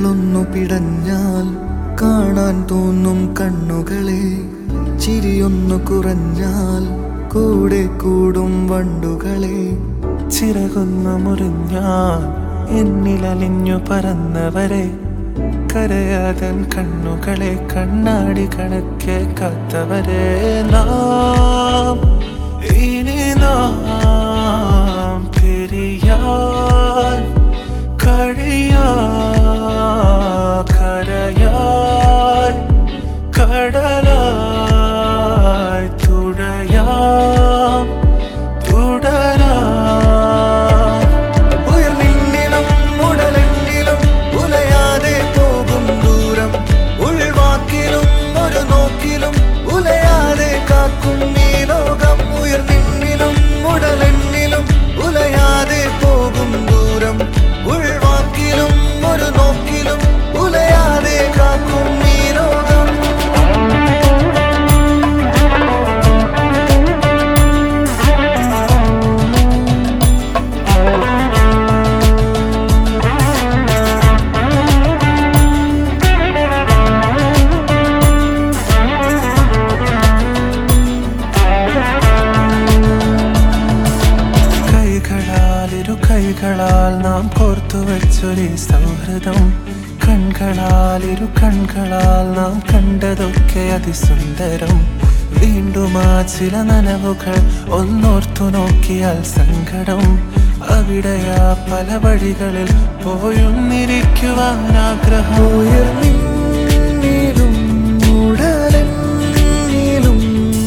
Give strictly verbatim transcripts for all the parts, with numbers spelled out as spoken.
കവിളുന്നു പിടഞ്ഞാൽ കാണാൻ തോന്നും കണ്ണുകളെ, ചിരിയൊന്നു കുറഞ്ഞാൽ കൂടെ കൂടും വണ്ടുകളെ, ചിറകൊന്നു മുറിഞ്ഞാൽ എന്നിലലിഞ്ഞു പറന്നവരെ, കരയാതൻ കണ്ണുകളെ കണ്ണാടി കണക്കെ കാത്തവരെ. നാം ഇനി നാം പിരിയാൻ കഴിയാ കരയാൻ കടലായി തുടയാം തുടരാം. ഉയർന്നിലും ഉടലെങ്കിലും ഉലയാതെ പോകും ദൂരം, ഉൾവാക്കിലും ഒരു നോക്കിലും ഉലയാതെ കാക്കും ഈ ലോകം. ഉയർന്നിലും ഉടലെങ്കിലും ഉലയാതെ പോകും ദൂരം, ഉൾവാക്കിലും ഒരു നോക്കിലും ഉലയാതെ കാക്കും ഈ ലോകം. കൈകളാൽ നാം കോർത്തു വെച്ചൊരു സൗഹൃദം, കൺകളാൽ ഇരു കൺകളാൽ നാം കണ്ടതൊക്കെ അതിസുന്ദരം. വീണ്ടും ആ ചില നനവുകൾ ഒന്നോർത്തു നോക്കിയാൽ സങ്കടം. അവിടെയാ പല വഴികളിൽ പോയൊന്നിരിക്കുവാൻ ആഗ്രഹം. ഉയർന്നിലും ഉടലെങ്കിലും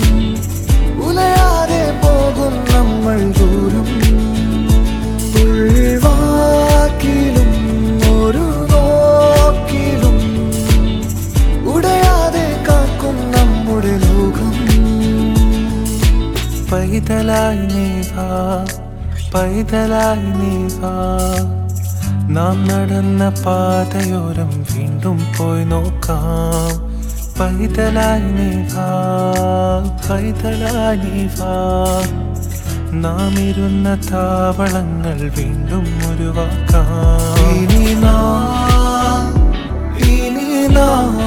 ഉലയാതെ പോകും നമ്മൾ ദൂരം, ഉൾവാക്കിലും ഒരു നോക്കിലും ഉടയാതെ കാക്കും നമ്മുടെ ലോകം. പൈതലായി നീ വാ, പൈതലായി നീ വാ, നാം നടന്ന പാതയോരം വീണ്ടും പോയി നോക്കാം. പൈതലായി നീ വാ, പൈതലായി നീ വാ, നാം ഇരുന്ന താവളങ്ങൾ വീണ്ടും ഉരുവാക്കാം. ഇനി നാം ഇനി നാം